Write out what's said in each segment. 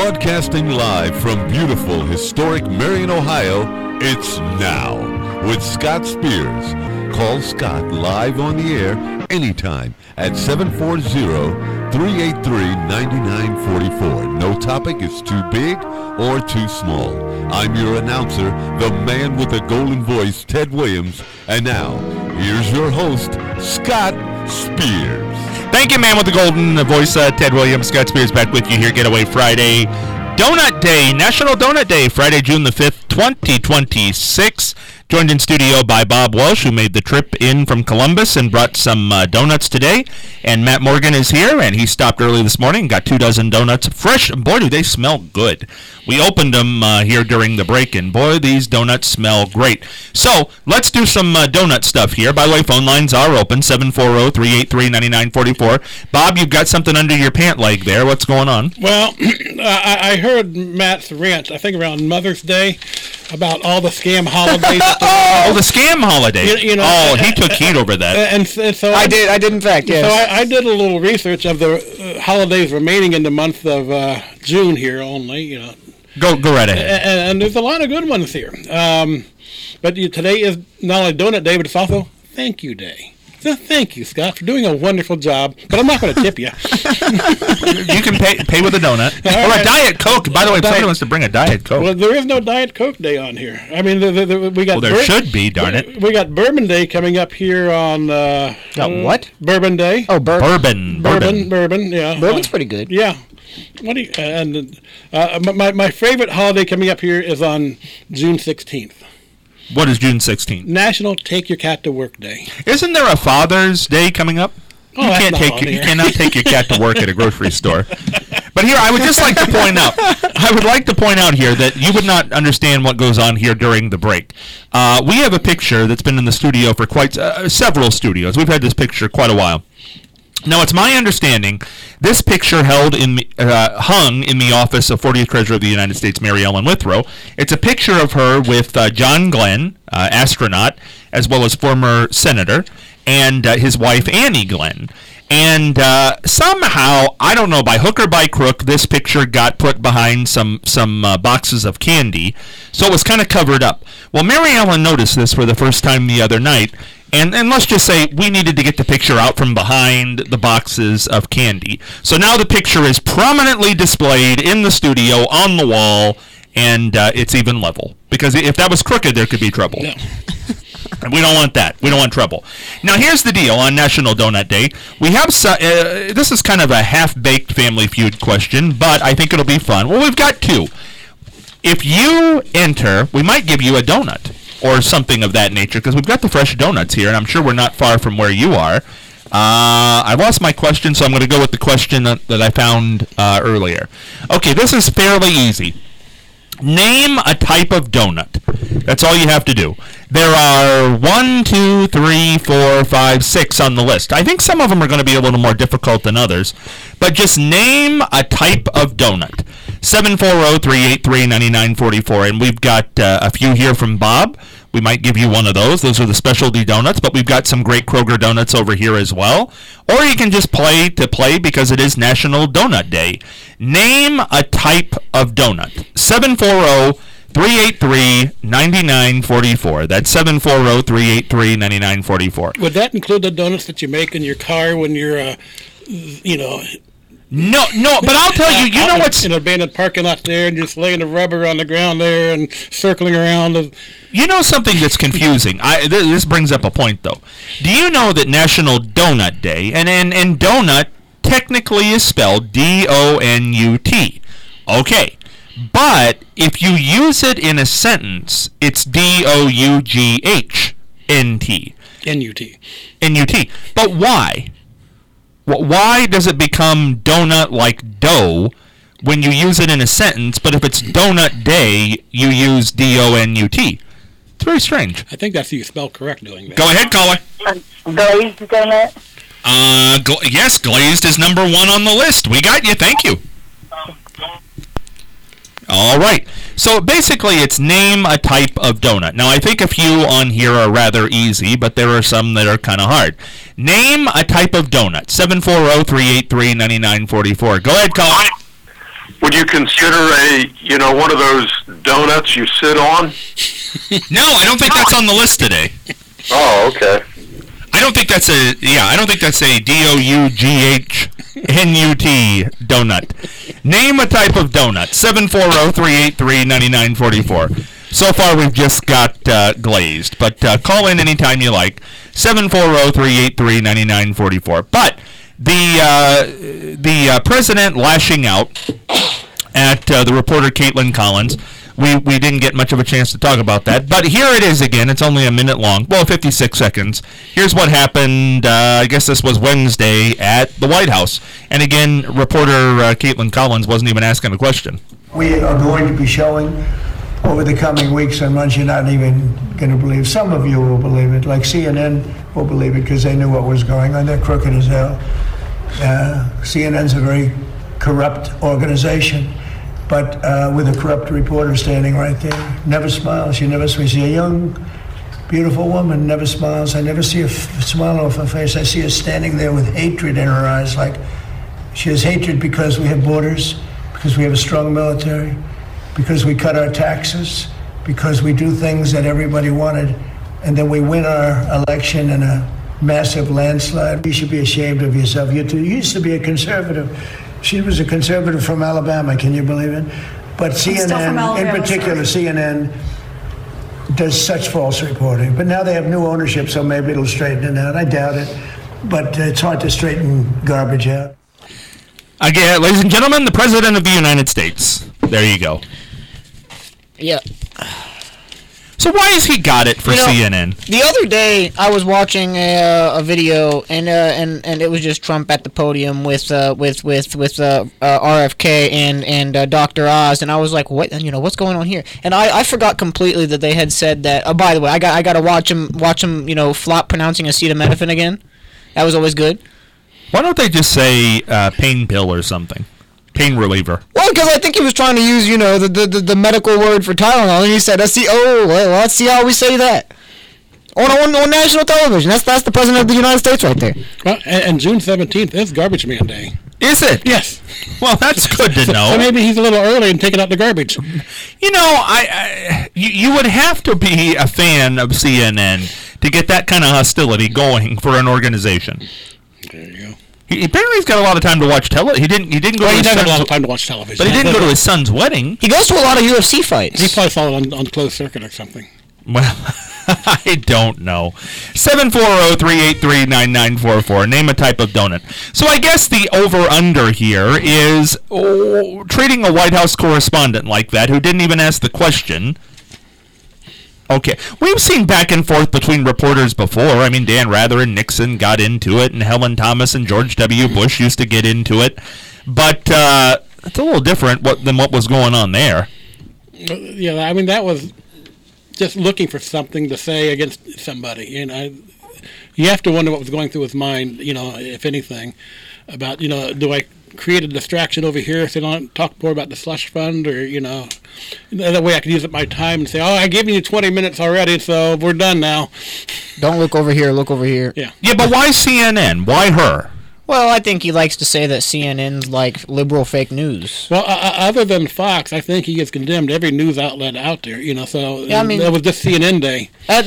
Broadcasting live from beautiful, historic Marion, Ohio, it's Now with Scott Spears. Call Scott live on the air anytime at 740-383-9944. No topic is too big or too small. I'm your announcer, the man with the golden voice, Ted Williams. And now, here's your host, Scott Spears. Thank you, man with the golden voice, Ted Williams. Scott Spears back with you here. Getaway Friday. Donut Day, National Donut Day, Friday, June the 5th, 2026. Joined in studio by Bob Welsh, who made the trip in from Columbus and brought some donuts today. And Matt Morgan is here, and he stopped early this morning and got 24 donuts. Fresh, boy, do they smell good. We opened them here during the break, and boy, these donuts smell great. So, let's do some donut stuff here. By the way, phone lines are open, 740-383-9944. Bob, you've got something under your pant leg there. What's going on? Well, I heard Matt's rant, I think around Mother's Day, about all the scam holidays. Oh, the scam holiday. He took heat over that. And so I did, in fact, yes. So I did a little research of the holidays remaining in the month of June here only. Go right ahead. And there's a lot of good ones here. But today is not only Donut Day, but it's also Thank You Day. So thank you, Scott, for doing a wonderful job. But I'm not going to tip you. You can pay with a donut. Or a Diet Coke. By the way, if somebody wants to bring a Diet Coke. Well, there is no Diet Coke Day on here. I mean, we got... Well, there should be, darn it. We got Bourbon Day coming up here on... what? Bourbon Day. Oh, bourbon, yeah. Bourbon's pretty good. Yeah. My favorite holiday coming up here is on June 16th. What is June 16th? National Take Your Cat to Work Day. Isn't there a Father's Day coming up? Oh, you cannot take your cat to work at a grocery store. But here, I would just like to point out, here that you would not understand what goes on here during the break. We have a picture that's been in the studio for several studios. We've had this picture quite a while. Now, it's my understanding this picture hung in the office of 40th Treasurer of the United States, Mary Ellen Withrow. It's a picture of her with John Glenn, astronaut, as well as former senator, and his wife, Annie Glenn. And somehow, I don't know, by hook or by crook, this picture got put behind some boxes of candy, so it was kind of covered up. Well, Mary Ellen noticed this for the first time the other night, and let's just say we needed to get the picture out from behind the boxes of candy. So now the picture is prominently displayed in the studio on the wall, and it's even level. Because if that was crooked, there could be trouble. No. And we don't want that. We don't want trouble. Now, here's the deal on National Donut Day. We have this is kind of a half-baked Family Feud question, but I think it'll be fun. Well, we've got two. If you enter, we might give you a donut or something of that nature, because we've got the fresh donuts here, and I'm sure we're not far from where you are. I lost my question, so I'm going to go with the question that I found earlier. Okay, this is fairly easy. Name a type of donut. That's all you have to do. There are 1, 2, 3, 4, 5, 6 on the list. I think some of them are going to be a little more difficult than others, but just name a type of donut. 740-383-9944, and we've got a few here from Bob. We might give you one of those. Those are the specialty donuts, but we've got some great Kroger donuts over here as well. Or you can just play because it is National Donut Day. Name a type of donut. 740-383-9944. That's 740-383-9944. Would that include the donuts that you make in your car when you're, No, but I'll tell you, you know what's... in an abandoned parking lot there and just laying the rubber on the ground there and circling around. You know something that's confusing? This brings up a point, though. Do you know that National Donut Day, and donut technically is spelled D-O-N-U-T. Okay, but if you use it in a sentence, it's D-O-U-G-H-N-T. N-U-T. N-U-T. But why? Why does it become donut like dough when you use it in a sentence, but if it's Donut Day, you use D-O-N-U-T? It's very strange. I think that's how you spell correct doing that. Go ahead, caller. Glazed donut? Yes, glazed is number 1 on the list. We got you. Thank you. All right. So basically, it's name a type of donut. Now, I think a few on here are rather easy, but there are some that are kind of hard. Name a type of donut. 740-383-9944. Go ahead, caller. would you consider one of those donuts you sit on? No, I don't think that's on the list today. Oh, okay. I don't think that's a DOUGHNUT donut. Name a type of donut. 740-383-9944. So far, we've just got glazed, but call in anytime you like. 740-383-9944. But the president lashing out at the reporter Caitlin Collins. We didn't get much of a chance to talk about that, but here it is again. It's only a minute long. Well, 56 seconds. Here's what happened. I guess this was Wednesday at the White House. And again, reporter Caitlin Collins wasn't even asking a question. We are going to be showing over the coming weeks and months, you're not even going to believe. Some of you will believe it, like CNN will believe it because they knew what was going on. They're crooked as hell. CNN's a very corrupt organization. But with a corrupt reporter standing right there, never smiles. You never see a young, beautiful woman, never smiles. I never see a smile off her face. I see her standing there with hatred in her eyes, like she has hatred because we have borders, because we have a strong military, because we cut our taxes, because we do things that everybody wanted, and then we win our election in a massive landslide. You should be ashamed of yourself. You used to be a conservative. She was a conservative from Alabama, can you believe it? But CNN, in particular, CNN does such false reporting. But now they have new ownership, so maybe it'll straighten it out. I doubt it. But it's hard to straighten garbage out. Again, ladies and gentlemen, the President of the United States. There you go. Yeah. So why has he got it for CNN? The other day, I was watching a video, and it was just Trump at the podium with RFK and Dr. Oz, and I was like, what? What's going on here? And I forgot completely that they had said that. Oh, by the way, I got to watch him. Flop pronouncing acetaminophen again. That was always good. Why don't they just say pain pill or something? Pain reliever. Well, because I think he was trying to use, the medical word for Tylenol, and he said, let's see how we say that. On national television. That's the President of the United States right there. Well, and June 17th is Garbage Man Day. Is it? Yes. Well, that's good to know. So maybe he's a little early in taking out the garbage. You would have to be a fan of CNN to get that kind of hostility going for an organization. There you go. Apparently he's got a lot of time to watch television. He didn't go. He doesn't have a lot of time to watch television. But he didn't go to his son's wedding. He goes to a lot of UFC fights. He probably saw it on closed circuit or something. Well, I don't know. 740-383-9944. Name a type of donut. So I guess the over-under here is treating a White House correspondent like that who didn't even ask the question. Okay. We've seen back and forth between reporters before. I mean, Dan Rather and Nixon got into it, and Helen Thomas and George W. Bush used to get into it. But it's a little different than what was going on there. Yeah, I mean, that was just looking for something to say against somebody. You have to wonder what was going through his mind, if anything, about, do I create a distraction over here so I don't talk more about the slush fund, or that way I can use up my time and say, I gave you 20 minutes already, so we're done now. Don't look over here, look over here. Yeah, but why CNN? Why her? Well, I think he likes to say that CNN's like liberal fake news. Well, other than Fox, I think he has condemned every news outlet out there, so yeah, that was just CNN Day. Yeah,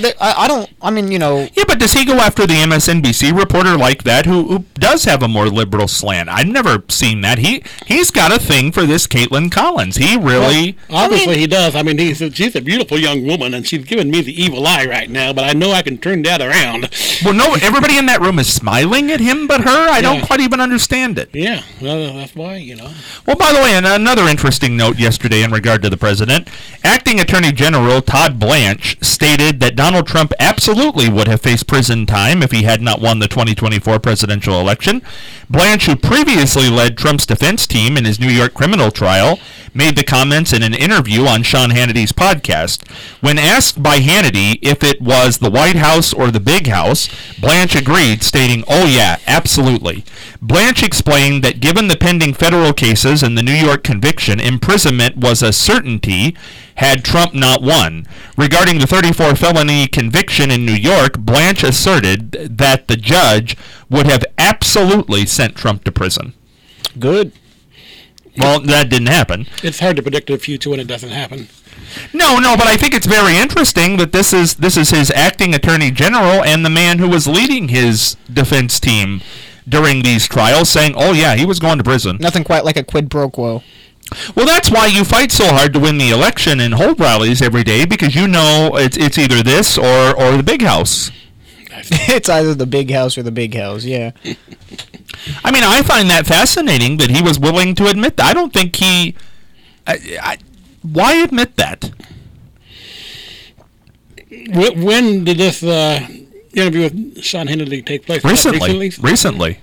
but does he go after the MSNBC reporter like that who does have a more liberal slant? I've never seen that. He's got a thing for this Caitlin Collins. He really... Well, obviously he does. I mean, she's a beautiful young woman, and she's giving me the evil eye right now, but I know I can turn that around. Well, no, everybody in that room is smiling at him but her? I don't quite even understand it. Yeah, well, that's why, Well, by the way, another interesting note yesterday in regard to the president, Acting Attorney General Todd Blanche stated that Donald Trump absolutely would have faced prison time if he had not won the 2024 presidential election. Blanche, who previously led Trump's defense team in his New York criminal trial, made the comments in an interview on Sean Hannity's podcast. When asked by Hannity if it was the White House or the Big House, Blanche agreed, stating, "Oh yeah, absolutely." Blanche explained that given the pending federal cases and the New York conviction, imprisonment was a certainty had Trump not won. Regarding the 34 felony conviction in New York, Blanche asserted that the judge would have absolutely sent Trump to prison. Good. Well, that didn't happen. It's hard to predict the future when it doesn't happen. No, but I think it's very interesting that this is his acting attorney general and the man who was leading his defense team during these trials saying, "Oh yeah, he was going to prison." Nothing quite like a quid pro quo. Well, that's why you fight so hard to win the election and hold rallies every day, because you know it's either this or the big house. It's either the big house or the big house, yeah. I mean, I find that fascinating that he was willing to admit that. I don't think he... why admit that? When did this interview with Sean Hannity take place? Recently.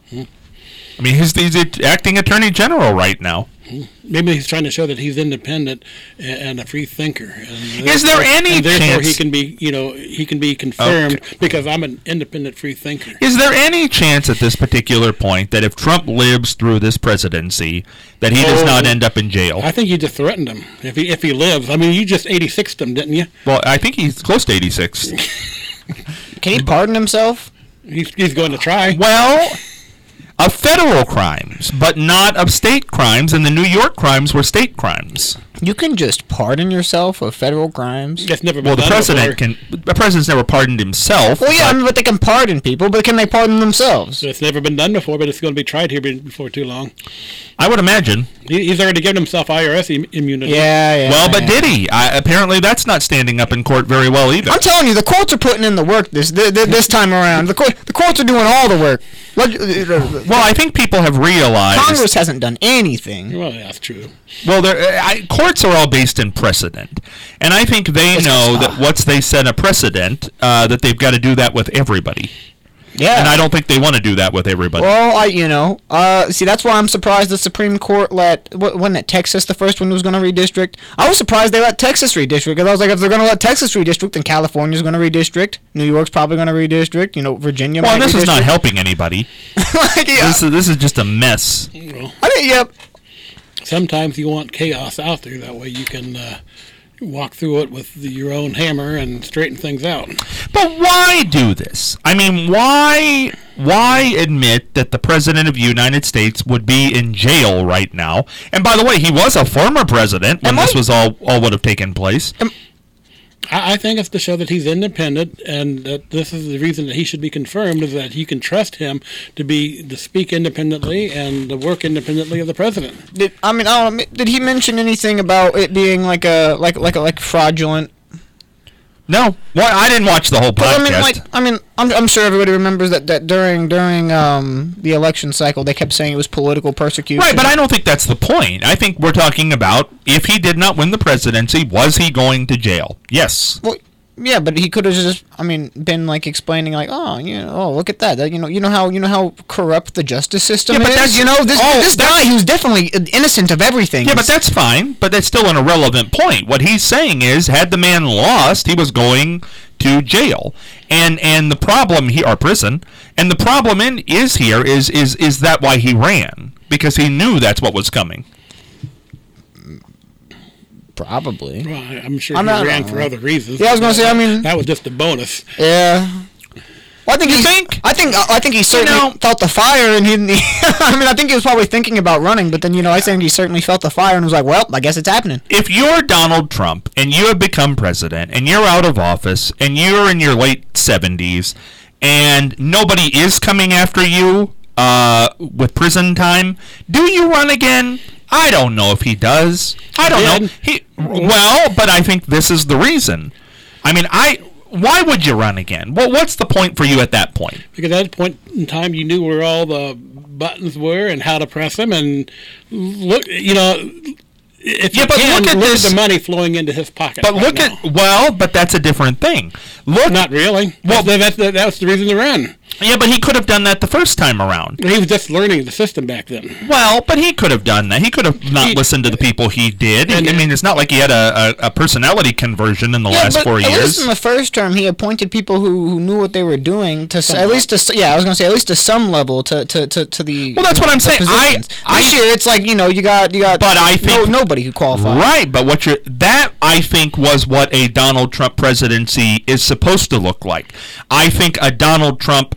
I mean, he's the acting attorney general right now. Maybe he's trying to show that he's independent and a free thinker. Is there any therefore chance he can be confirmed because I'm an independent free thinker? Is there any chance at this particular point that if Trump lives through this presidency, that he does not end up in jail? I think you just threatened him if he lives. I mean, you just 86'd him, didn't you? Well, I think he's close to 86. Can he pardon himself? He's going to try. Well, of federal crimes, but not of state crimes, and the New York crimes were state crimes. You can just pardon yourself of federal crimes? That's never been Well, the done president before. the president's never pardoned himself. Well, yeah, but they can pardon people, but can they pardon themselves? It's never been done before, but it's going to be tried here before too long. I would imagine. He's already given himself IRS immunity. Yeah. Well, but did he? Apparently that's not standing up in court very well either. I'm telling you, the courts are putting in the work this time around. The courts are doing all the work. Well, I think people have realized... Congress hasn't done anything. Well, that's true. Well, courts are all based in precedent. And I think they know that once they set a precedent, that they've got to do that with everybody. Yeah. And I don't think they want to do that with everybody. Well, see, that's why I'm surprised the Supreme Court wasn't it Texas the first one who was going to redistrict? I was surprised they let Texas redistrict, because I was like, if they're going to let Texas redistrict, then California's going to redistrict, New York's probably going to redistrict, Virginia might this redistrict. is not helping anybody. This is just a mess. Well, Yep. sometimes you want chaos out there. That way you can walk through it with your own hammer and straighten things out. But why do this? I mean, why admit that the President of the United States would be in jail right now? And by the way, he was a former president when this was all would have taken place. I think it's to show that he's independent, and that this is the reason that he should be confirmed, is that you can trust him to speak independently and to work independently of the president. Did he mention anything about it being like fraudulent? No, well, I didn't watch the whole podcast. I'm sure everybody remembers that during the election cycle they kept saying it was political persecution. Right, but I don't think that's the point. I think we're talking about if he did not win the presidency, was he going to jail? Yes. Well, yeah, but he could have just, been explaining look at that. You know how corrupt the justice system but is. This guy who's definitely innocent of everything. Yeah, but that's fine. But that's still an irrelevant point. What he's saying is, had the man lost, he was going to jail, and the problem here, or prison, and the problem is that why he ran, because he knew that's what was coming. Probably. Well, I'm sure he ran for other reasons. Yeah, I was going to say. That was just a bonus. Yeah. Well, I think he certainly felt the fire, and I think he was probably thinking about running, but then I think he certainly felt the fire and was like, well, I guess it's happening. If you're Donald Trump and you have become president and you're out of office and you're in your late 70s and nobody is coming after you with prison time, do you run again? I don't know if he does. I don't know. But I think this is the reason. Why would you run again? Well, what's the point for you at that point? Because at that point in time, you knew where all the buttons were and how to press them, and look at the money flowing into his pocket. But but that's a different thing. Not really. Well, that was the reason to run. Yeah, but he could have done that the first time around. He was just learning the system back then. Well, but he could have done that. He could have not listened to the people he did. It's not like he had a personality conversion in the last 4 years. At least in the first term, he appointed people who knew what they were doing to at least to some level to the. Well, that's what I'm saying. This year it's like you got. But I think nobody who qualified. Right, but that I think was what a Donald Trump presidency is supposed to look like. I think a Donald Trump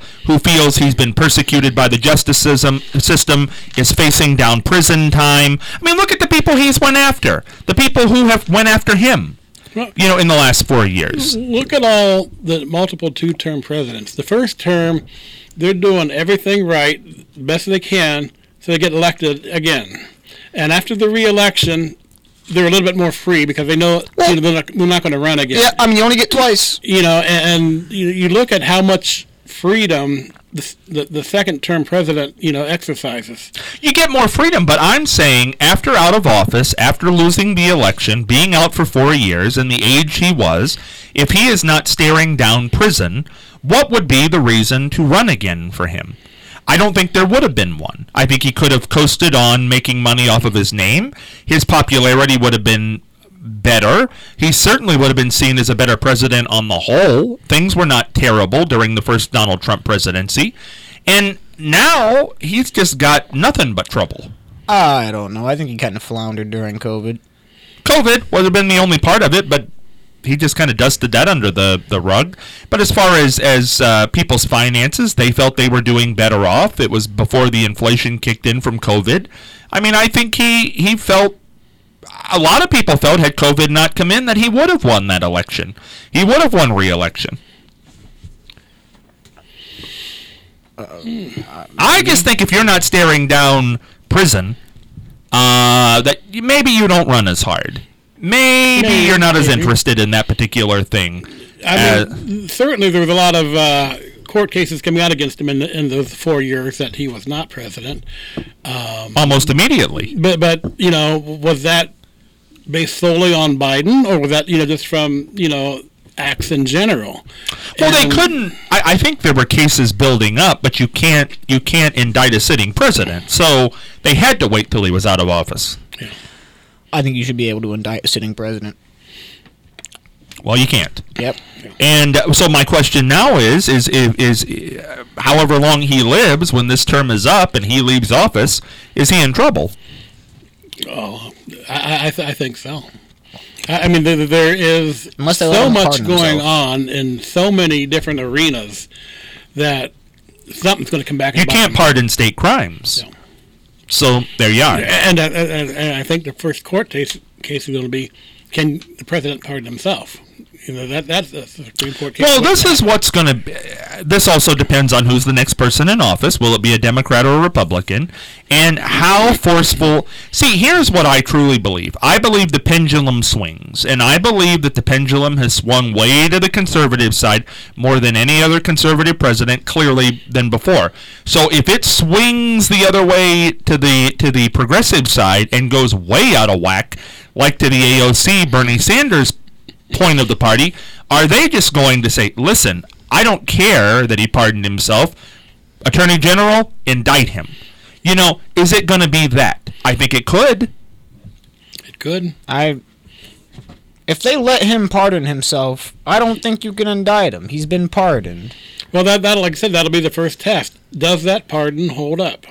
who feels he's been persecuted by the justice system is facing down prison time. I mean, look at the people he's went after. The people who have went after him, in the last 4 years. Look at all the multiple two-term presidents. The first term, they're doing everything right, best they can, so they get elected again. And after the re-election, they're a little bit more free because they know they're not going to run again. Yeah, I mean, you only get twice. And you look at how much freedom the second-term president, exercises. You get more freedom, but I'm saying after out of office, after losing the election, being out for 4 years, and the age he was, if he is not staring down prison, what would be the reason to run again for him? I don't think there would have been one. I think he could have coasted on making money off of his name. His popularity would have been better. He certainly would have been seen as a better president on the whole. Things were not terrible during the first Donald Trump presidency. And now he's just got nothing but trouble. I don't know. I think he kind of floundered during COVID. COVID would have been the only part of it, but he just kind of dusted that under the rug. But as far as people's finances, they felt they were doing better off. It was before the inflation kicked in from COVID. I mean, I think he felt, a lot of people felt, had COVID not come in, that he would have won that election. He would have won re-election. I just think if you're not staring down prison, that maybe you don't run as hard. Maybe you're not as interested in that particular thing. I mean, certainly there was a lot of court cases coming out against him in those 4 years that he was not president. Almost immediately. But was that based solely on Biden, or was that just from acts in general? Well, they couldn't. I think there were cases building up, but you can't indict a sitting president. So they had to wait till he was out of office. Yeah. I think you should be able to indict a sitting president. Well, you can't. Yep. And so my question now is however long he lives, when this term is up and he leaves office, is he in trouble? Oh, I think so. I mean, there is so much going on in so many different arenas that something's going to come back. You can't pardon state crimes. No. So there you are. And I think the first court case is going to be, can the president pardon himself? That's the Supreme Court case. Well, this is what's going to. This also depends on who's the next person in office. Will it be a Democrat or a Republican? And how forceful. See, here's what I truly believe. I believe the pendulum swings, and I believe that the pendulum has swung way to the conservative side more than any other conservative president, clearly, than before. So if it swings the other way to the progressive side and goes way out of whack, like to the AOC, Bernie Sanders point of the party, are they just going to say, listen, I don't care that he pardoned himself, Attorney General, indict him? Is it going to be that? I think it could. It could. If they let him pardon himself, I don't think you can indict him. He's been pardoned. Well, that'll, like I said, that'll be the first test. Does that pardon hold up?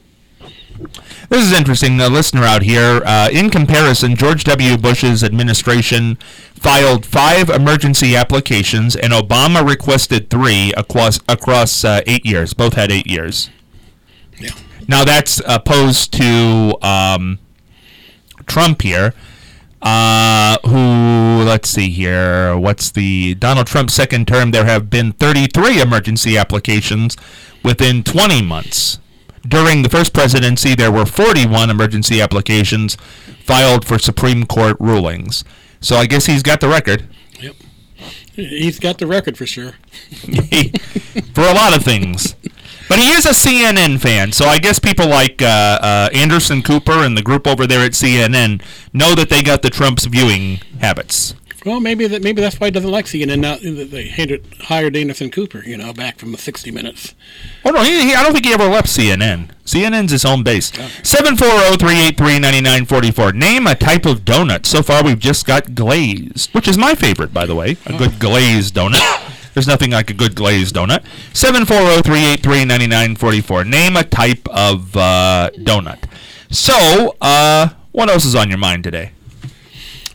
This is interesting. A listener out here, in comparison, George W. Bush's administration filed 5 emergency applications, and Obama requested 3 across 8 years. Both had 8 years. Yeah. Now that's opposed to Trump here, who, let's see here, what's the Donald Trump's second term? There have been 33 emergency applications within 20 months. During the first presidency, there were 41 emergency applications filed for Supreme Court rulings. So I guess he's got the record. Yep. He's got the record for sure. For a lot of things. But he is a CNN fan, so I guess people like Anderson Cooper and the group over there at CNN know that they got the Trump's viewing habits. Well, maybe that's why he doesn't like CNN now. They hired Anderson Cooper, back from the 60 Minutes. Oh, no, I don't think he ever left CNN. CNN's his home base. Okay. 740-383-9944. Name a type of donut. So far, we've just got glazed, which is my favorite, by the way, a good glazed donut. There's nothing like a good glazed donut. 740-383-9944. Name a type of donut. So, what else is on your mind today?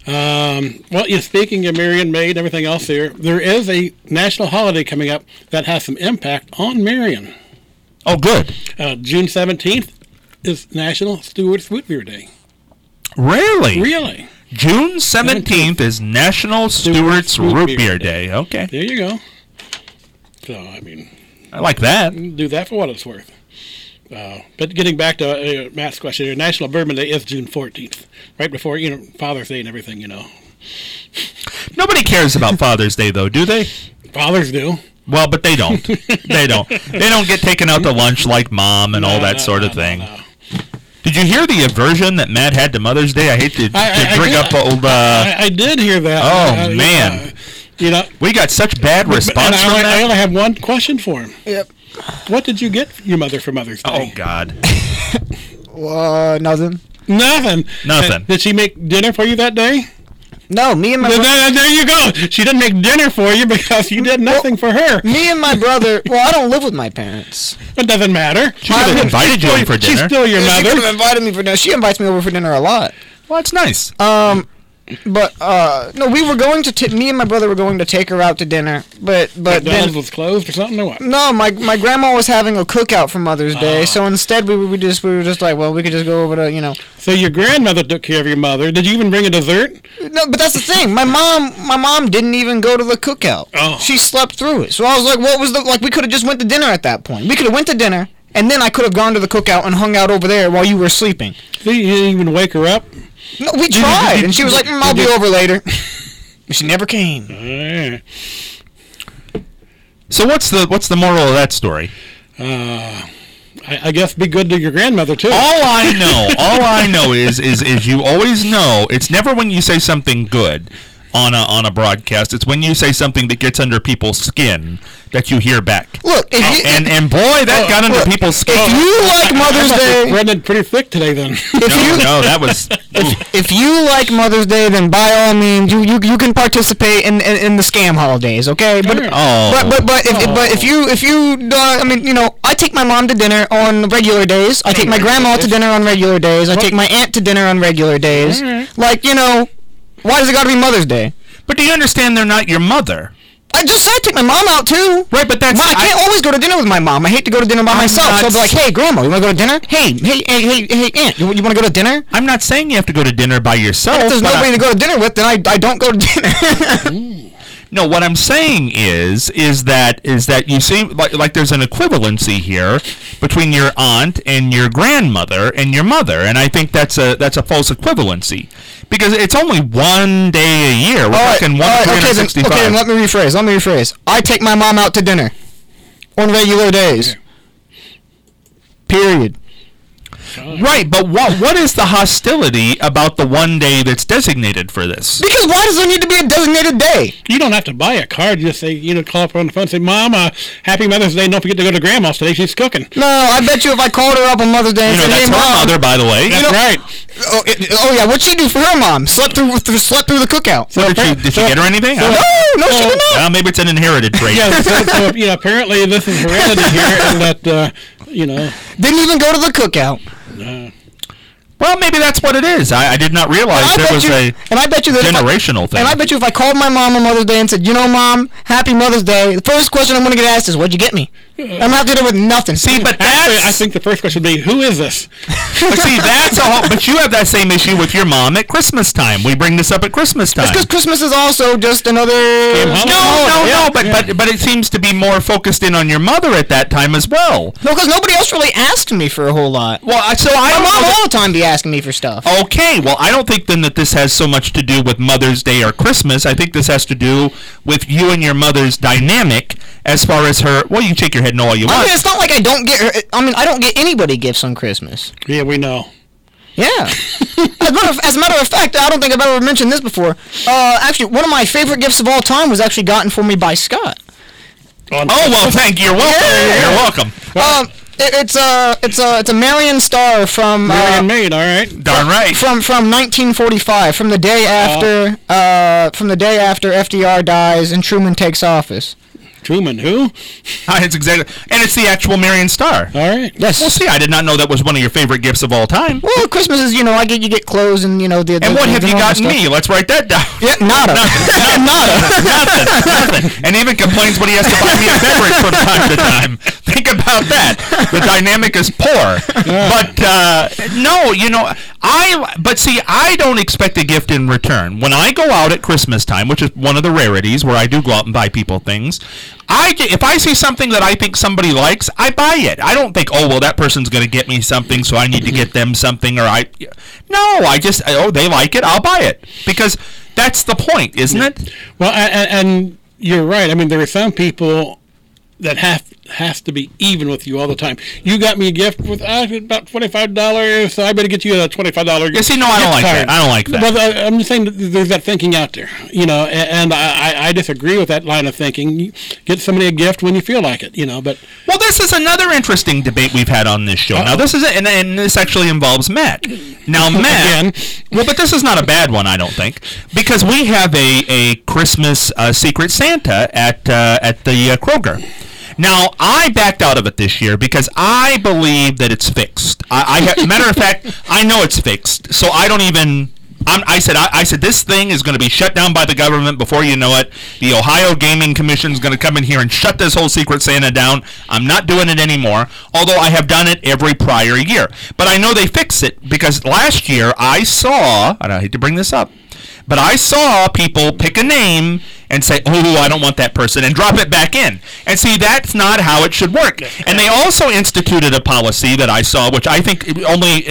Well, speaking of Marion, May, and everything else there is a national holiday coming up that has some impact on Marion. Oh, good. June 17th is National Stewart's Root Beer Day. Really? Really? June 17th is National Stewart's Root Beer Day. Okay. There you go. So, I mean, I like that. do that for what it's worth. But getting back to Matt's question here, National Bourbon Day is June 14th, right before, Father's Day and everything, Nobody cares about Father's Day, though, do they? Fathers do. Well, but they don't. They don't. They don't get taken out to lunch like Mom and all that sort of thing. No. Did you hear the aversion that Matt had to Mother's Day? I hate to bring up old... I did hear that. Oh, man. We got such bad response from that. I only have one question for him. Yep. What did you get your mother for Mother's Day? Oh, God. Nothing. Nothing. Did she make dinner for you that day? No, me and my there you go. She didn't make dinner for you because you did nothing for her. Me and my brother. Well, I don't live with my parents. It doesn't matter. She could have invited you in for dinner. She's still your She mother. could have invited me for dinner. She invites me over for dinner a lot. Well, it's nice. But no, we were going to. Me and my brother were going to take her out to dinner, but then McDonald's was closed or something, or what? no, my grandma was having a cookout for Mother's Day, so instead we were just like, well, we could just go over to So your grandmother took care of your mother. Did you even bring a dessert? No, but that's the thing. My mom didn't even go to the cookout. Oh. She slept through it. So I was like, what was we could have just went to dinner at that point. We could have went to dinner, and then I could have gone to the cookout and hung out over there while you were sleeping. So you didn't even wake her up? No, we tried, and she was like, I'll be over later. But she never came. So what's the moral of that story? I guess be good to your grandmother too. All I know is you always know it's never when you say something good on a broadcast. It's when you say something that gets under people's skin that you hear back. Look, and boy, that got under people's skin. If you like Mother's Day, Running pretty thick today, then. No, that was. If you like Mother's Day, then by all means, you can participate in the scam holidays, okay? But if you I mean, I take my mom to dinner on regular days. I take my grandma to dinner on regular days. I take my aunt to dinner on regular days. Like, why does it got to be Mother's Day? But do you understand they're not your mother? I just said take my mom out too. Right, but that's... I can't always go to dinner with my mom. I hate to go to dinner by myself. So I'll be like, hey, Grandma, you want to go to dinner? Hey, Aunt, you want to go to dinner? I'm not saying you have to go to dinner by yourself. If there's nobody to go to dinner with, then I don't go to dinner. No, what I'm saying is that you see, like there's an equivalency here between your aunt and your grandmother and your mother, and I think that's a false equivalency because it's only one day a year. We're talking 365. Okay, then let me rephrase. I take my mom out to dinner on regular days. Period. Right, but what is the hostility about the one day that's designated for this? Because why does there need to be a designated day? You don't have to buy a card. You just say, call up on the phone and say, Mom, happy Mother's Day. Don't forget to go to Grandma's today. She's cooking. No, I bet you if I called her up on Mother's Day and said, that's hey, her Mom. mother, by the way. That's right. Oh, yeah, what'd she do for her mom? Slept through the cookout. Did she get her anything? No, she did not. Well, maybe it's an inherited trait. Yeah, so apparently this is heredity here, and that, Didn't even go to the cookout. Well, maybe that's what it is. I did not realize there was a generational thing. And I bet you if I called my mom on Mother's Day and said, Mom, happy Mother's Day, the first question I'm going to get asked is, what'd you get me? I'm not doing it with nothing. See, but actually, I think the first question would be, who is this? But see, but you have that same issue with your mom at Christmas time. We bring this up at Christmas time. It's because Christmas is also just another... No, but it seems to be more focused in on your mother at that time as well. No, because nobody else really asked me for a whole lot. Well, my mom all the time be asking me for stuff. Okay, well, I don't think then that this has so much to do with Mother's Day or Christmas. I think this has to do with you and your mother's dynamic as far as her... Well, you shake your head no all you want. I mean, it's not like I don't get her... I don't get anybody gifts on Christmas. Yeah, we know. Yeah. As a matter of fact, I don't think I've ever mentioned this before. Actually, one of my favorite gifts of all time was actually gotten for me by Scott. Oh, well, thank you. You're welcome. You're welcome. It's a Marion Star from Marion made, all right. Darn right. From 1945, from the day after FDR dies and Truman takes office. Truman, who? It's exactly, and it's the actual Marion Star. All right. Yes. Well, see, I did not know that was one of your favorite gifts of all time. Well, Christmas is, you get clothes and, the And what have you normal gotten stuff. me? Let's write that down. Yeah, nada. Nothing. And even complains when he has to buy me a beverage from time to time. Think about that. The dynamic is poor. But no, but see, I don't expect a gift in return. When I go out at Christmas time, which is one of the rarities where I do go out and buy people things, if I see something that I think somebody likes, I buy it. I don't think, oh, well, that person's going to get me something, so I need to get them something, No, I just, they like it, I'll buy it. Because that's the point, isn't it? Well, and you're right. I mean, there are some people that has to be even with you all the time. You got me a gift with about $25, so I better get you a $25 gift. Yeah, see, no, I don't like that. I don't like that. But I'm just saying that there's that thinking out there, and I disagree with that line of thinking. You get somebody a gift when you feel like it, but... Well, this is another interesting debate we've had on this show. Now, this is and this actually involves Matt. Now, Matt... Well, but this is not a bad one, I don't think, because we have a Christmas Secret Santa at the Kroger. Now, I backed out of it this year because I believe that it's fixed. Matter of fact, I know it's fixed, so I don't even... I said this thing is going to be shut down by the government before you know it. The Ohio Gaming Commission is going to come in here and shut this whole Secret Santa down. I'm not doing it anymore, although I have done it every prior year. But I know they fix it because last year I saw, and I hate to bring this up, but I saw people pick a name and say, oh, I don't want that person, and drop it back in. And see, that's not how it should work. And they also instituted a policy that I saw, which I think only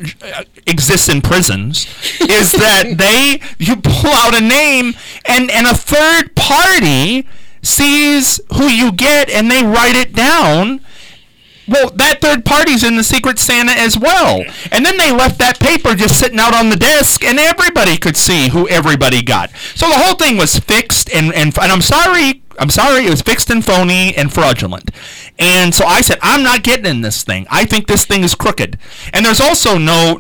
exists in prisons, is that you pull out a name, and a third party sees who you get, and they write it down. Well, that third party's in the Secret Santa as well. And then they left that paper just sitting out on the desk, and everybody could see who everybody got. So the whole thing was fixed, and I'm sorry, it was fixed and phony and fraudulent. And so I said, I'm not getting in this thing. I think this thing is crooked. And there's also no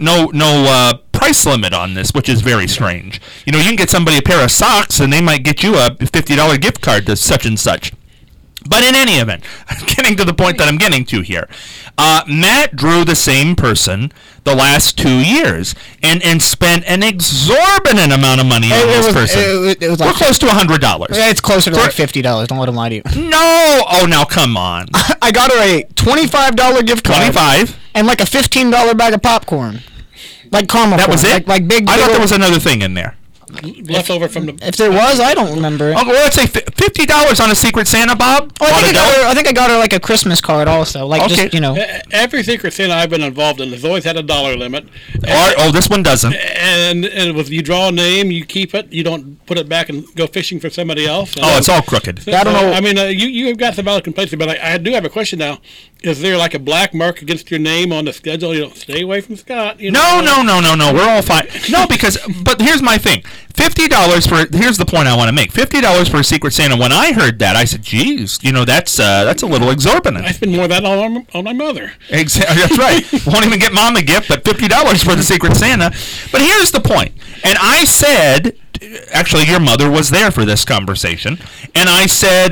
price limit on this, which is very strange. You can get somebody a pair of socks, and they might get you a $50 gift card to such and such. But in any event, I'm getting to the point that I'm getting to here. Matt drew the same person the last 2 years and spent an exorbitant amount of money on this person. It was like we're close to $100. It's closer to like $50. Don't let him lie to you. No! Oh, now come on. I got her a $25 gift card. 25 and like a $15 bag of popcorn, like caramel. That was it. Like big. I thought there was another thing in there. Left over from the... If there was, I don't remember. Oh, well, let's say $50 on a Secret Santa, Bob. Oh, I think I got her like a Christmas card also. Like okay. Just Every Secret Santa I've been involved in has always had a dollar limit. This one doesn't. And it was you draw a name, you keep it, you don't put it back and go fishing for somebody else. It's all crooked. I don't know. I mean, you've got some valid complaints, but I do have a question now. Is there like a black mark against your name on the schedule? Stay away from Scott. No. We're all fine. No, but here's my thing. $50 here's the point I want to make. $50 for a Secret Santa. When I heard that, I said, geez, that's a little exorbitant. I spend more of that on my mother. Exactly. That's right. Won't even get mom a gift, but $50 for the Secret Santa. But here's the point. And I said, actually, your mother was there for this conversation, and I said,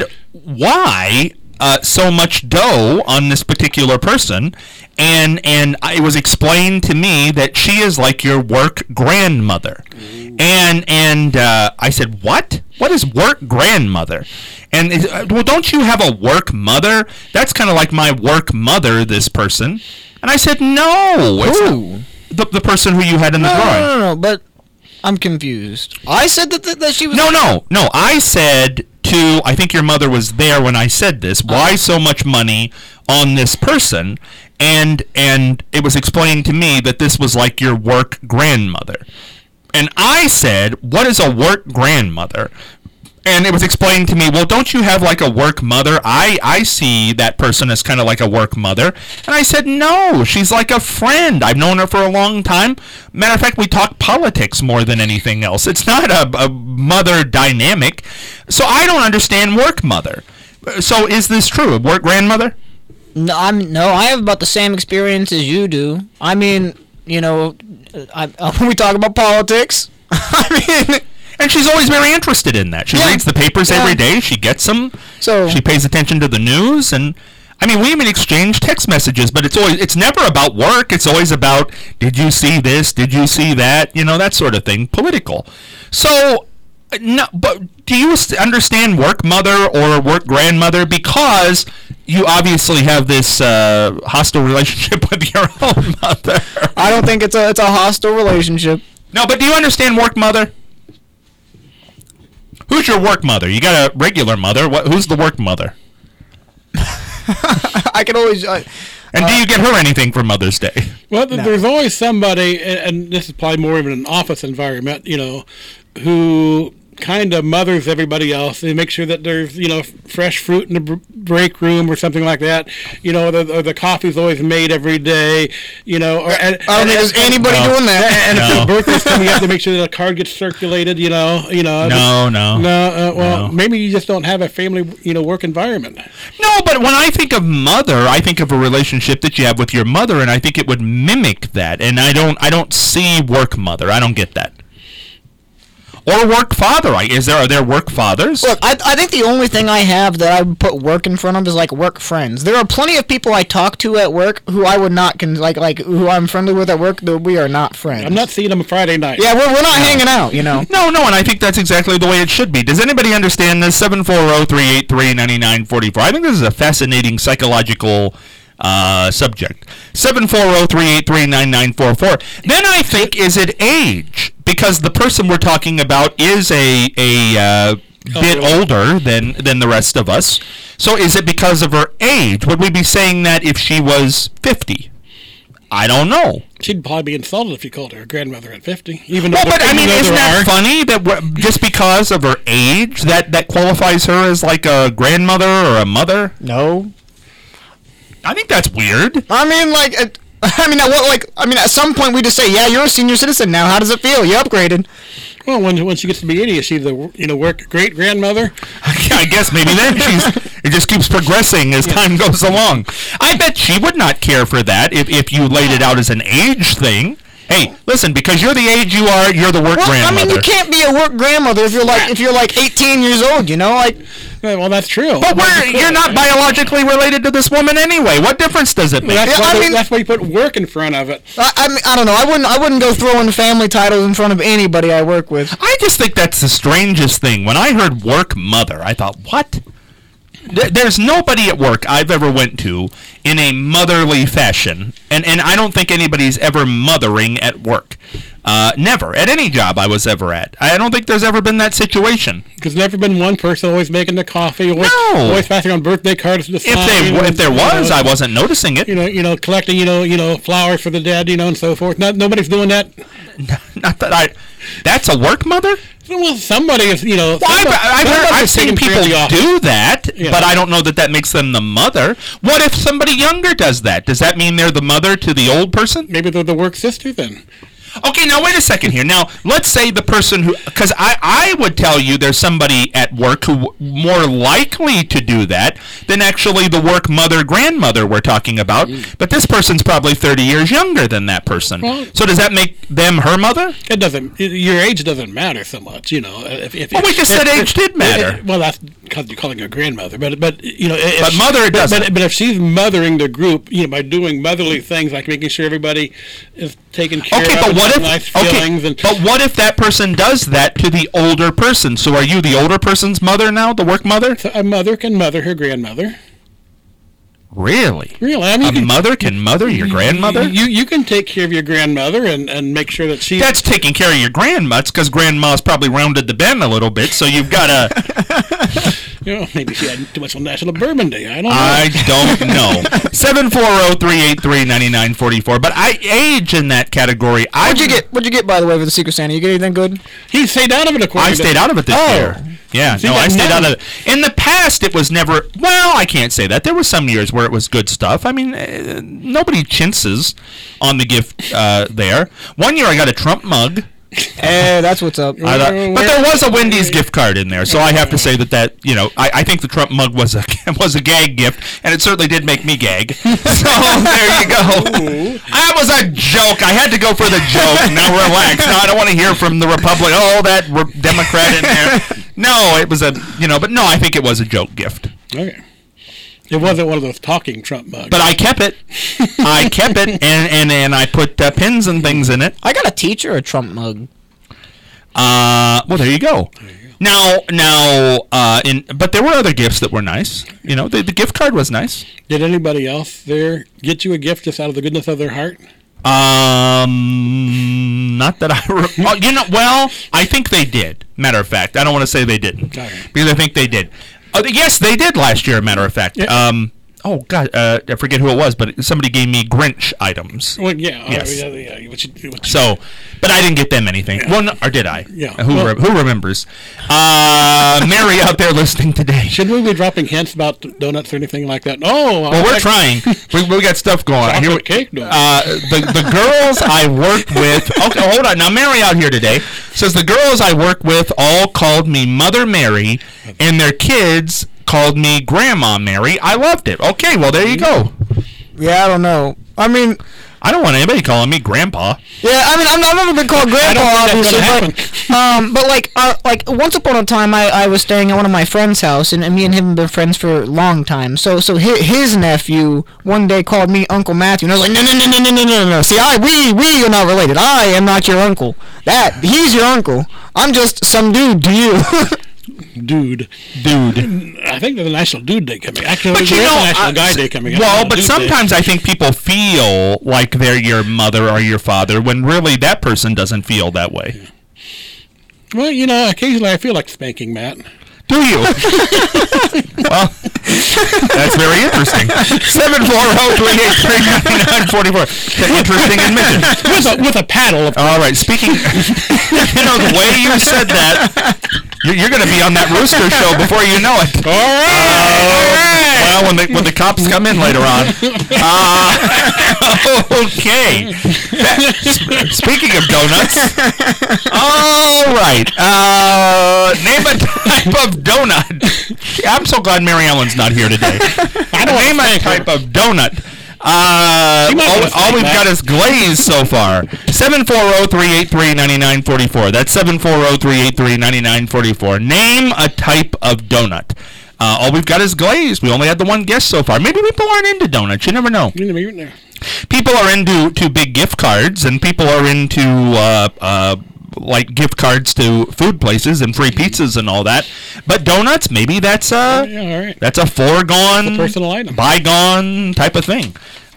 why so much dough on this particular person? And it was explained to me that she is like your work grandmother. And I said, what? What is work grandmother? And well, don't you have a work mother? That's kind of like my work mother, this person. And I said, no. It's the person who you had in the drawing. No, but I'm confused. I said that she was... No. I said I think your mother was there when I said this. Why so much money on this person? And it was explained to me that this was like your work grandmother. And I said, what is a work grandmother? And it was explained to me, well, don't you have like a work mother? I see that person as kind of like a work mother. And I said, no, she's like a friend. I've known her for a long time. Matter of fact, we talk politics more than anything else. It's not a mother dynamic. So I don't understand work mother. So is this true? A work grandmother? No, I have about the same experience as you do. I mean, when we talk about politics, I mean... And she's always very interested in that. She reads the papers every day. She gets them. So she pays attention to the news, and I mean, we even exchange text messages, but it's never about work. It's always about, did you see this? Did you see that? You know, that sort of thing. Political. So, no, but do you understand work mother or work grandmother? Because you obviously have this hostile relationship with your own mother. I don't think it's a hostile relationship. No, but do you understand work mother? Who's your work mother? You got a regular mother. Who's the work mother? I can always. And do you get her anything for Mother's Day? Well, there's always somebody, and this is probably more of an office environment, you know, who kind of mothers everybody else. They make sure that there's, you know, fresh fruit in the break room or something like that. You know, or the coffee's always made every day. You know, or I don't think there's anybody doing that. And if the birthday's coming up, to make sure that a card gets circulated. You know. Well, maybe you just don't have a family, you know, work environment. No, but when I think of mother, I think of a relationship that you have with your mother, and I think it would mimic that. And I don't see work mother. I don't get that. Or work father. Are there work fathers? Look, I think the only thing I have that I would put work in front of is like work friends. There are plenty of people I talk to at work who I would not like who I'm friendly with at work. That we are not friends. I'm not seeing them Friday night. Yeah, we're not hanging out. You know. No, and I think that's exactly the way it should be. Does anybody understand this? 740-383-9944. I think this is a fascinating psychological subject. 740-383-9944. Then I think, is it age? Because the person we're talking about is a bit older than the rest of us. So is it because of her age? Would we be saying that if she was 50? I don't know. She'd probably be insulted if you called her a grandmother at 50. Even well, but I mean, isn't that funny that just because of her age that qualifies her as like a grandmother or a mother? No. I think that's weird. I mean, at some point we just say, yeah, you're a senior citizen now. How does it feel? You upgraded. Well, when she gets to be 80, is she the work great grandmother? I guess maybe then it just keeps progressing as time goes along. I bet she would not care for that if you laid it out as an age thing. Hey, listen, because you're the age you are, you're the work grandmother. I mean, you can't be a work grandmother if you're like 18 years old, you know? Like, well, that's true. But you're not biologically related to this woman anyway. What difference does it make? That's why you put work in front of it. I don't know. I wouldn't go throwing family titles in front of anybody I work with. I just think that's the strangest thing. When I heard work mother, I thought, what? There's nobody at work I've ever went to in a motherly fashion, and I don't think anybody's ever mothering at work. Never. At any job I was ever at. I don't think there's ever been that situation. There's never been one person always making the coffee, always passing on birthday cards to the If there was, I wasn't noticing it. You know, collecting, flowers for the dead, and so forth. Nobody's doing that. Not that that's a work mother? Well, somebody is, Well, I've seen people do that, but I don't know that makes them the mother. What if somebody younger does that? Does that mean they're the mother to the old person? Maybe they're the work sister then. Okay, now wait a second here. Now, let's say the person who, because I would tell you there's somebody at work who more likely to do that than actually the work mother, grandmother we're talking about. But this person's probably 30 years younger than that person. Well, so does that make them her mother? It doesn't. Your age doesn't matter so much, we just said age did matter. Well, that's because you're calling her grandmother. But mother it doesn't. But if she's mothering the group, by doing motherly things like making sure everybody is taken care of. But what if that person does that to the older person? So are you the older person's mother now, the work mother? So a mother can mother her grandmother. Really? Really? I mean, mother can mother your grandmother? You can take care of your grandmother and make sure that she... That's taking care of your grandmas, because grandma's probably rounded the bend a little bit, so you've got to... maybe she had too much on National Bourbon Day. I don't know. 740-383-9944. But age in that category... What'd you get, by the way, for the Secret Santa? You get anything good? He stayed out of it, according to... I stayed out of it this year. Yeah, I stayed out of it. In the past, it was never... Well, I can't say that. There were some years where it was good stuff. I mean, nobody chintzes on the gift there. One year I got a Trump mug. That's what's up. But there was a Wendy's gift card in there, so I have to say that I think the Trump mug was a gag gift, and it certainly did make me gag. So there you go. That was a joke. I had to go for the joke. Now relax. Now I don't want to hear from the Republic. Oh, that Democrat in there. No, it was but no, I think it was a joke gift. Okay. It wasn't one of those talking Trump mugs. But I kept it. And I put pins and things in it. I got a teacher a Trump mug. Well, there you go. Now, but there were other gifts that were nice. The gift card was nice. Did anybody else there get you a gift just out of the goodness of their heart? Not that I well, I think they did. Matter of fact, I don't want to say they didn't, because I think they did. Yes, they did last year. Matter of fact. Yeah. Oh God, I forget who it was, but somebody gave me Grinch items. Well, yeah. Yes. Yeah. So, but I didn't get them anything. Yeah. Well, no, or did I? Yeah. Who remembers? Mary out there listening today. Should we be dropping hints about donuts or anything like that? Oh, well, we're trying. we got stuff going on. Chocolate cake donuts. The girls I worked with. Okay, hold on. Now, Mary out here today says the girls I work with all called me Mother Mary, and their kids called me Grandma Mary. I loved it. Okay, well, there you go. Yeah, I don't know. I mean, I don't want anybody calling me Grandpa. Yeah, I mean, I've never been called Grandpa, obviously, but like once upon a time, I was staying at one of my friend's house, and me and him have been friends for a long time. So his nephew one day called me Uncle Matthew, and I was like, no. See, we are not related. I am not your uncle. He's your uncle. I'm just some dude to you. Dude. I think there's a National Dude Day coming. Actually, there's a National Guy Day coming up. Well, but sometimes I think people feel like they're your mother or your father when really that person doesn't feel that way. Yeah. Well, occasionally I feel like spanking Matt. Do you? Well, that's very interesting. 740-383-9944. Interesting admission. With a paddle. All right. Speaking, the way you said that, you're going to be on that Rooster show before you know it. All right. Well, when the cops come in later on. Okay. Speaking of donuts. All right. Name a type of donut. I'm so glad Mary Ellen's not here today. Name a type of donut. All we've got is glaze so far. 740-383-9944. That's 740-383-9944. Name a type of donut. All we've got is glaze. We only had the one guest so far. Maybe people aren't into donuts. You never know. People are into big gift cards, and people are into like gift cards to food places and free pizzas and all that. But donuts, maybe that's that's a foregone, a personal item, bygone type of thing.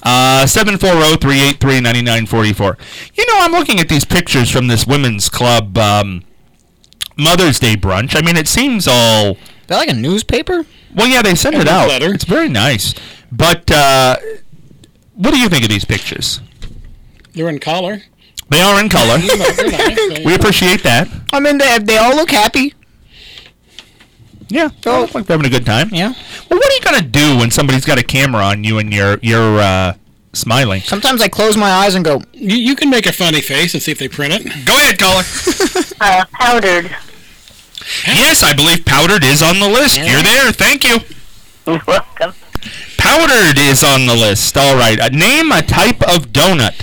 740-383-9944. I'm looking at these pictures from this women's club Mother's Day brunch. I mean, it seems all... They're like a newspaper? Well, yeah, they send it out. Letter. It's very nice. But what do you think of these pictures? They're in color. They are in color. We appreciate that. I mean, they all look happy. Yeah, they all look like they're having a good time. Yeah. Well, what are you gonna do when somebody's got a camera on you and you're smiling? Sometimes I close my eyes and go. You can make a funny face and see if they print it. Go ahead, caller. Powdered. Yes, I believe powdered is on the list. Yeah. You're there. Thank you. You're welcome. Powdered is on the list. All right. Name a type of donut.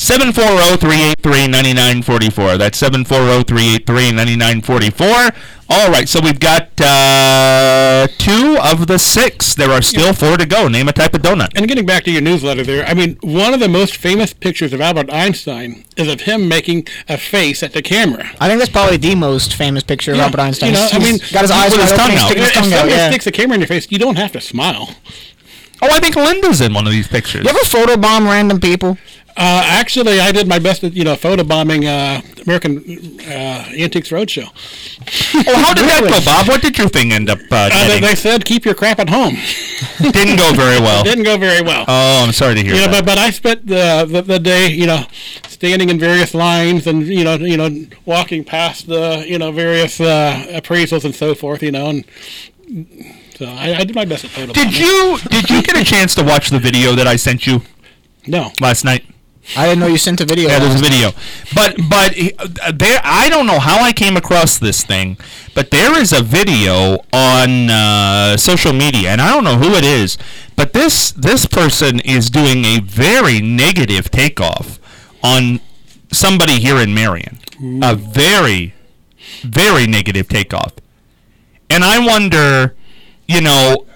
740-383-9944. That's 740-383-9944. All right, so we've got 2 of the 6. There are still 4 to go. Name a type of donut. And getting back to your newsletter there, I mean, one of the most famous pictures of Albert Einstein is of him making a face at the camera. I think that's probably the most famous picture of Albert Einstein. I mean, got his eyes with his tongue out. If somebody sticks a camera in your face, you don't have to smile. Oh, I think Linda's in one of these pictures. You ever photobomb random people? Actually, I did my best at, photobombing American Antiques Roadshow. Well, how did that go, Bob? What did your thing end up getting? They said, keep your crap at home. Didn't go very well. Didn't go very well. Oh, I'm sorry to hear that. But I spent the day, standing in various lines and, walking past the, various appraisals and so forth, and... So I did my best at photobombing. Did you get a chance to watch the video that I sent you? No. Last night? I didn't know you sent a video. Yeah, there's a video. But there, I don't know how I came across this thing, but there is a video on social media, and I don't know who it is, but this person is doing a very negative takeoff on somebody here in Marion. Ooh. A very, very negative takeoff. And I wonder, you know,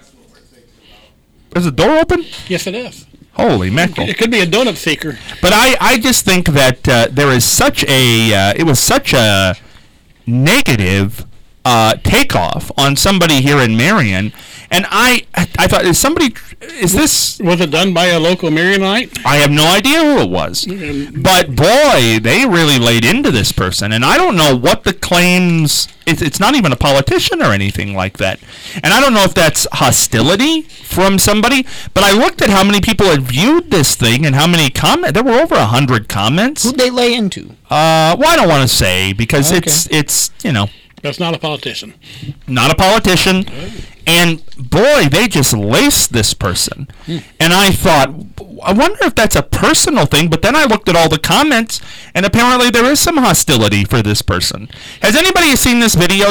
is the door open? Yes, it is. Holy mackerel. It could be a donut seeker. But I just think that there is such a, it was such a negative takeoff on somebody here in Marion. And I thought, is this... Was it done by a local Marionite? I have no idea who it was. But boy, they really laid into this person. And I don't know what the claims... It's not even a politician or anything like that. And I don't know if that's hostility from somebody. But I looked at how many people had viewed this thing and how many comments. There were over 100 comments. Who'd they lay into? Well, I don't want to say because it's, you know... That's not a politician. Not a politician. And boy, they just laced this person. And I thought, I wonder if that's a personal thing. But then I looked at all the comments, and apparently there is some hostility for this person. Has anybody seen this video?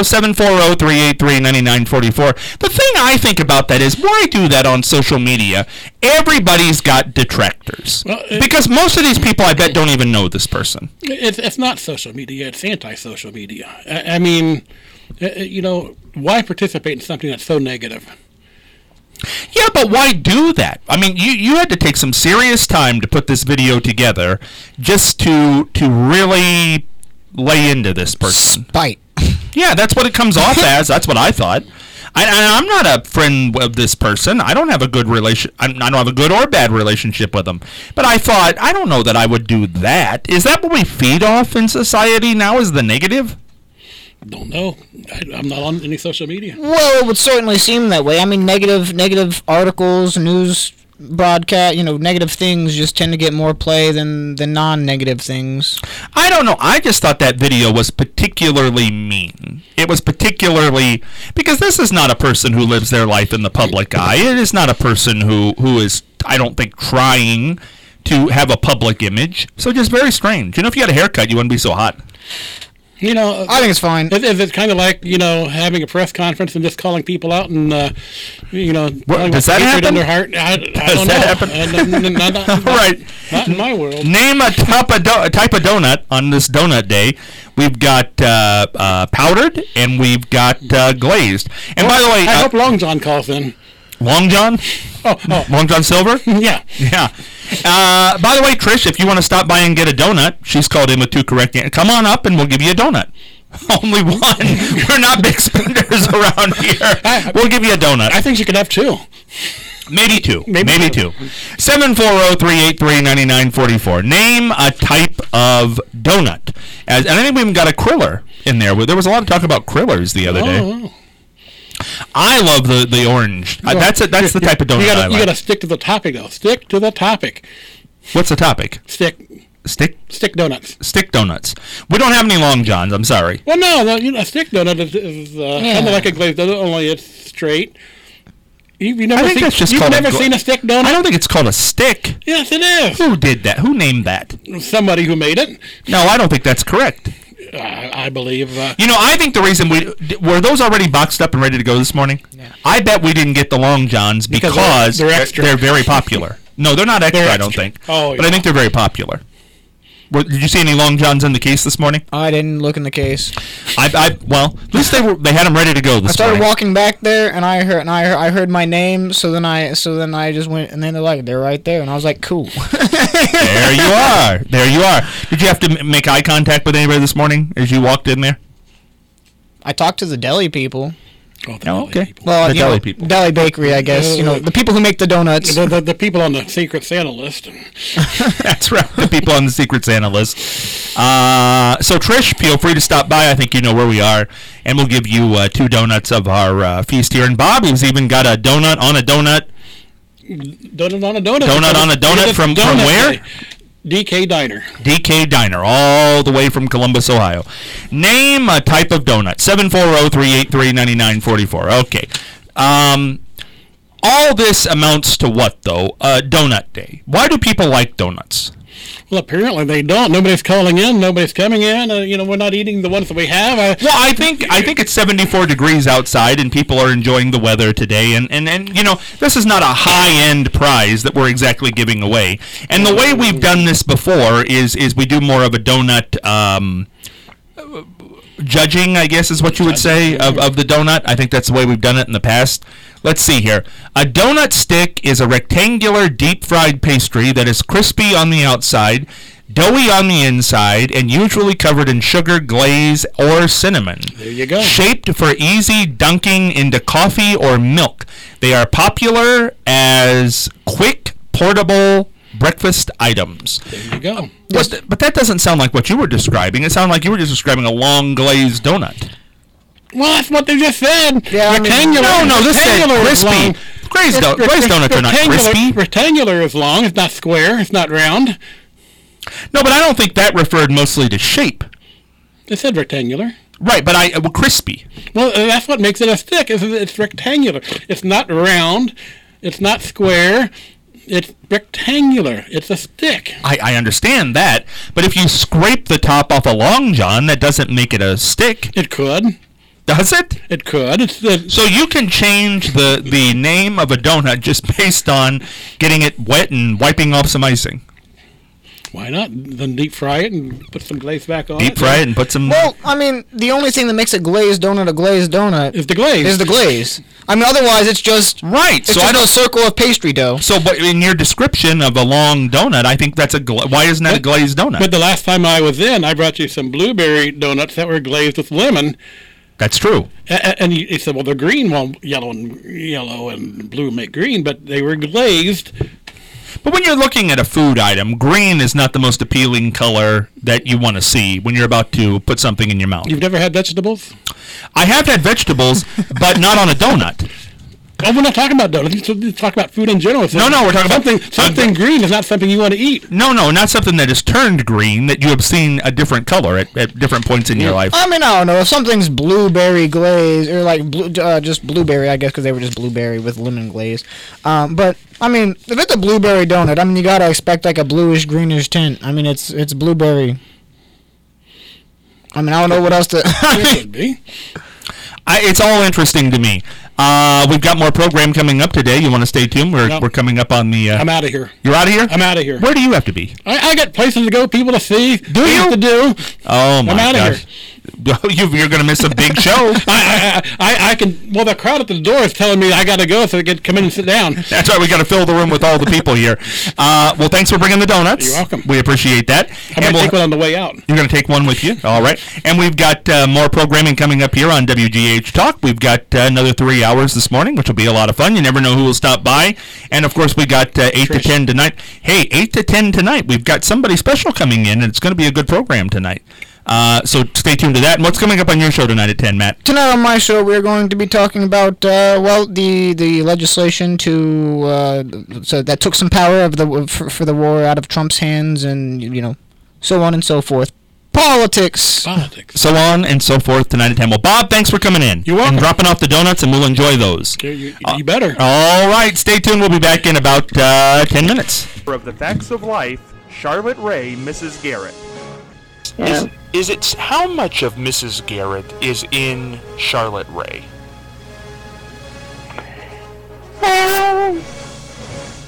740-383-9944. The thing I think about that is, why do that on social media? Everybody's got detractors. Well, because most of these people, I bet, don't even know this person. It's not social media. It's anti-social media. I mean, you know, why participate in something that's so negative? Yeah, but why do that? I mean, you had to take some serious time to put this video together just to really lay into this person. Spite. Yeah, that's what it comes off as. That's what I thought. I'm not a friend of this person. I don't have a good I don't have a good or bad relationship with them. But I thought, I don't know that I would do that. Is that what we feed off in society now, is the negative? Don't know. I'm not on any social media. Well, it would certainly seem that way. I mean, negative articles, news broadcast, you know, negative things just tend to get more play than non-negative things. I don't know. I just thought that video was particularly mean. It was particularly... Because this is not a person who lives their life in the public eye. It is not a person who is, I don't think, trying to have a public image. So just very strange. You know, if you had a haircut, you wouldn't be so hot. You know, I think it's fine. Is it kind of like, you know, having a press conference and just calling people out and, you know, does that happen? In their heart? I don't know. Happen? Right. Not in my world. Name a type of donut on this donut day. We've got powdered and we've got glazed. And by the way, I hope Long John calls in. Long John? Oh. Long John Silver? Yeah. By the way, Trish, if you want to stop by and get a donut, she's called in with two correct answers. Come on up and we'll give you a donut. Only one. We're not big spenders around here. We'll give you a donut. I think she could have two. Maybe two. 740-383-9944. Name a type of donut. And I think we even got a Kriller in there. There was a lot of talk about Krillers the other day. I love the orange. That's the type of donut I like. You got to stick to the topic, though. Stick to the topic. What's the topic? Stick donuts. Stick donuts. We don't have any Long Johns. I'm sorry. Well, no, you know, a stick donut is kind of like a glazed donut, only it's straight. You've never seen a stick donut? I don't think it's called a stick. Yes, it is. Who did that? Who named that? Somebody who made it. No, I don't think that's correct. I believe. You know, I think the reason were those already boxed up and ready to go this morning? Yeah. I bet we didn't get the Long Johns because they're extra. They're very popular. No, they're not extra, I don't think. Oh, yeah. But I think they're very popular. Did you see any Long Johns in the case this morning? I didn't look in the case. Well, at least they had them ready to go this morning. I started walking back there, and I heard my name. So then I just went, and then they're right there, and I was like, cool. There you are. Did you have to make eye contact with anybody this morning as you walked in there? I talked to the deli people. Oh, okay. People. Well, the deli people. Deli bakery, I guess. You know, the people who make the donuts. The people on the Secret Santa list. That's right. The people on the Secret Santa list. So, Trish, feel free to stop by. I think you know where we are. And we'll give you 2 donuts of our feast here. And Bob, who's even got a donut on a donut. Donut on a donut. Donut on a donut from where? DK Diner. DK Diner, all the way from Columbus, Ohio. Name a type of donut. 740-383-9944. Okay. All this amounts to what, though? Donut Day. Why do people like donuts? Well, apparently they don't. Nobody's calling in. Nobody's coming in. We're not eating the ones that we have. Well, I think it's 74 degrees outside, and people are enjoying the weather today. And this is not a high-end prize that we're exactly giving away. And the way we've done this before is we do more of a donut judging, I guess is what you would say, of the donut. I think that's the way we've done it in the past. Let's see here. A donut stick is a rectangular deep-fried pastry that is crispy on the outside, doughy on the inside, and usually covered in sugar, glaze, or cinnamon. There you go. Shaped for easy dunking into coffee or milk. They are popular as quick, portable breakfast items. There you go. But that doesn't sound like what you were describing. It sounded like you were just describing a long glazed donut. Well, that's what they just said. Yeah, rectangular. No, this said crispy. Glazed donuts are not crispy. Rectangular is long. It's not square. It's not round. No, but I don't think that referred mostly to shape. It said rectangular. Right, but crispy. Well, that's what makes it a stick. It's rectangular. It's not round. It's not square. It's rectangular. It's a stick. I understand that, but if you scrape the top off a Long John, that doesn't make it a stick. It could. Does it? It could. So you can change the name of a donut just based on getting it wet and wiping off some icing. Why not? Then deep fry it and put some glaze back on it. Deep fry it and put some... Well, I mean, the only thing that makes a glazed donut is the glaze. Is the glaze. I mean, otherwise it's just... Right. It's just a circle of pastry dough. So, but in your description of a long donut, I think that's why isn't that a glazed donut? But the last time I was in, I brought you some blueberry donuts that were glazed with lemon. That's true. And you said, well, they're green. Well, yellow and blue make green, but they were glazed. But when you're looking at a food item, green is not the most appealing color that you want to see when you're about to put something in your mouth. You've never had vegetables? I have had vegetables, but not on a donut. Oh, we're not talking about donuts. We're talking about food in general. So no, we're talking about... Something green is not something you want to eat. No, not something that has turned green, that you have seen a different color at different points in your life. I mean, I don't know. If something's blueberry glaze, or like just blueberry, I guess, because they were just blueberry with lemon glaze. But, I mean, if it's a blueberry donut, I mean, you got to expect like a bluish-greenish tint. I mean, it's blueberry. I mean, I don't know what else to... It could be. It's all interesting to me. We've got more program coming up today. You want to stay tuned? We're coming up on the... I'm out of here. You're out of here? I'm out of here. Where do you have to be? I got places to go, people to see, things to do. Oh, my I'm out of here. You're going to miss a big show. I can... Well, the crowd at the door is telling me I got to go so they can come in and sit down. That's right. We got to fill the room with all the people here. Well, thanks for bringing the donuts. You're welcome. We appreciate that. I'm going to take one on the way out. You're going to take one with you? All right. And we've got more programming coming up here on WGH Talk. We've got another 3 hours this morning, which will be a lot of fun. You never know who will stop by. And, of course, we got 8 to 10 tonight. Hey, 8 to 10 tonight. We've got somebody special coming in, and it's going to be a good program tonight. So stay tuned to that. And what's coming up on your show tonight at 10, Matt? Tonight on my show, we're going to be talking about, the legislation so that took some power for the war out of Trump's hands, and, so on and so forth. Politics. So on and so forth tonight at 10. Well, Bob, thanks for coming in. You're welcome. And dropping off the donuts, and we'll enjoy those. You better. All right. Stay tuned. We'll be back in about 10 minutes. Of the Facts of Life, Charlotte Ray, Mrs. Garrett. Yeah. Is it how much of Mrs. Garrett is in Charlotte Ray?